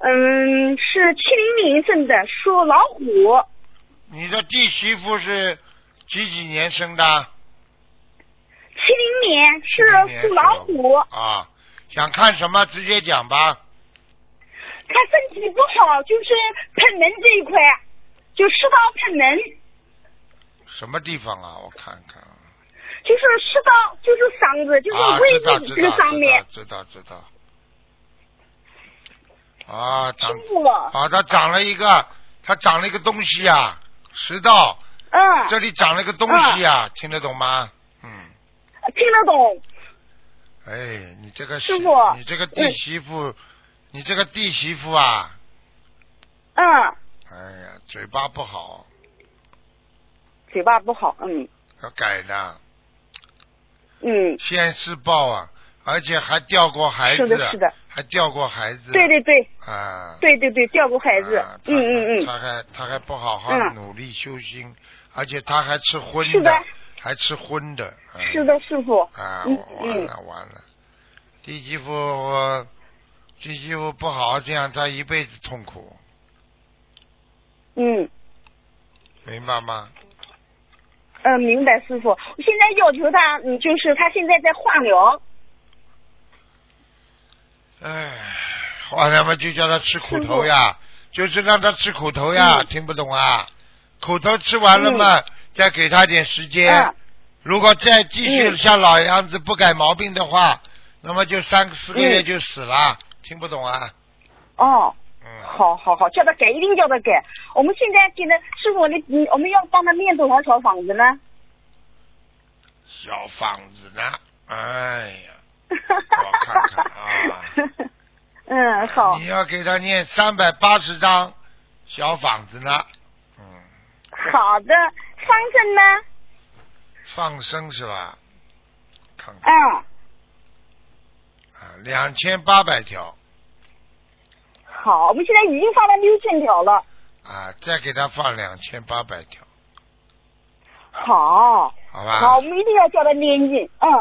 是70年生的，属老虎。 你的弟媳妇是几年生的 70年是属老虎。 啊？想看什么直接讲吧。 他身体不好，就是盆门这一块，就食道盆门。 什么地方啊？我看看。 就是食道，就是嗓子，就是胃部这个上面。 知道。啊， 师傅。 啊，它长了一个东西啊，食道。这里长了个东西啊，听得懂吗？ 听得懂。 哎，你这个师傅， 你这个弟媳妇，你这个弟媳妇啊。哎呀，嘴巴不好。 嘴巴不好， 要改的。 现世报啊，而且还掉过孩子。 是的。 还掉过孩子。 对。 啊。 对，掉过孩子。 他还不好好努力修心，而且他还吃荤的。 是的。 还吃荤的。 是的，师傅。 完了，弟媳妇不好，这样他一辈子痛苦。明白吗？ 明白，师傅。我现在要求他，就是他现在在化疗。 化疗嘛，就叫他吃苦头呀，就是让他吃苦头呀，听不懂啊？苦头吃完了嘛，再给他点时间。如果再继续像老样子不改毛病的话，那么就3、4个月就死了，听不懂啊？ 好，叫他改，一定叫他改。我们现在给他师傅，我们要帮他念多少小房子呢？ 小房子呢？哎呀，我看看啊。 好。 你要给他念380张小房子呢。 好的，放生呢？ 放生是吧？看看。2800条。 好，我们现在已经放了6000条了。 再给他放2800条。 好。 好吧。 好，我们一定要叫他念经。